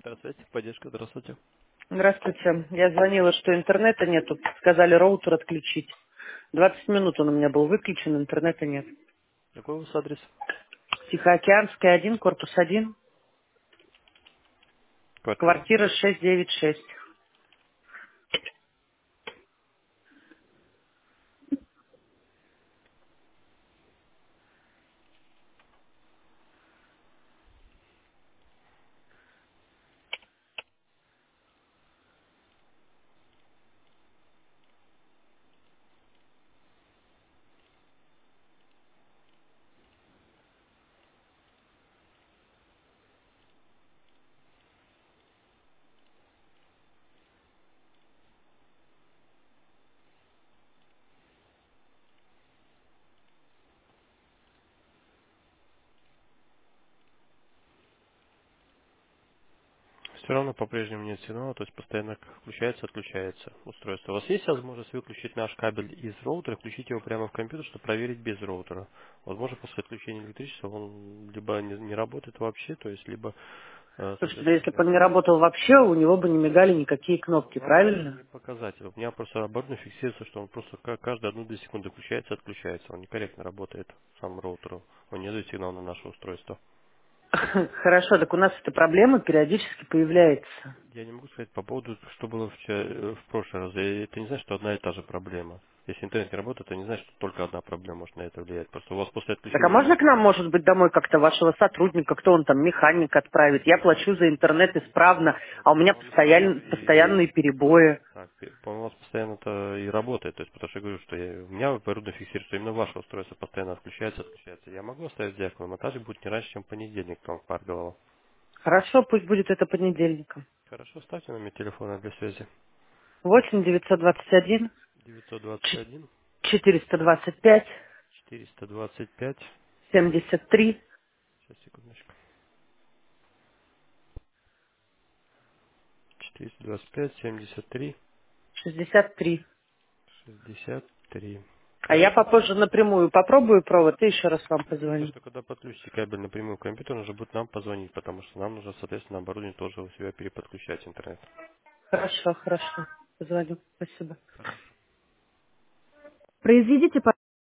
Здравствуйте, поддержка, здравствуйте. Здравствуйте. Я звонила, что интернета нету. Сказали роутер отключить. 20 минут он у меня был выключен, интернета нет. Какой у вас адрес? Тихоокеанская 1, корпус 1, Квартира? квартира 696. Все равно по-прежнему нет сигнала, то есть постоянно включается, отключается устройство. У вас есть возможность выключить наш кабель из роутера, включить его прямо в компьютер, чтобы проверить без роутера? Возможно, после отключения электричества он либо не работает вообще, то есть либо, Слушайте, да если бы соответственно, он не работал вообще, у него бы не мигали никакие но кнопки, вам это правильно? не показатель. У меня просто оборудование фиксируется, что он просто каждые 1-2 секунды включается, отключается. Он некорректно работает, сам роутер. Он не дает сигнал на наше устройство. Хорошо, так у нас эта проблема периодически появляется. Я не могу сказать по поводу, что было в прошлый раз. Это не значит, что одна и та же проблема. Если интернет не работает, это не значит, что только одна проблема может на это влиять. Просто у вас после Так а отключения можно к роутера... нам, может быть, домой как-то вашего сотрудника, кто он там, механик отправит? Я плачу за интернет исправно, а у меня Он исправно постоянные перебои. так, по-моему, у вас постоянно это и работает. То есть, потому что я говорю, что у меня оборудование фиксирует, что именно ваше устройство постоянно отключается, отключается. Я могу оставить заявку, но монтаж будет не раньше, чем в понедельник, там, Парголова. Хорошо, пусть будет это понедельником. Хорошо, ставьте номер телефона для связи. 8 921 921 425 425. 73 Сейчас, секундочку. 425 73 63. 63. А я Хорошо. попозже напрямую попробую провод и еще раз вам Единственное, позвоню. что когда подключите кабель напрямую к компьютеру, нужно будет нам позвонить, потому что нам нужно, соответственно, оборудование тоже у себя переподключать интернет. Хорошо, хорошо. Позвоню. Спасибо. Хорошо. Произведите,